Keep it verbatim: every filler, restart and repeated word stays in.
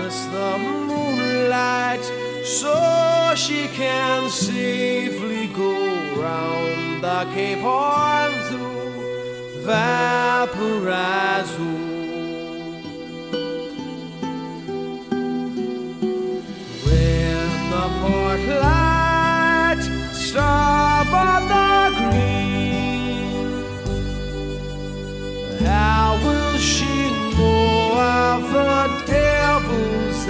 harness the moonlight so she can safely go round the Cape Horn to Valparaiso. When the port light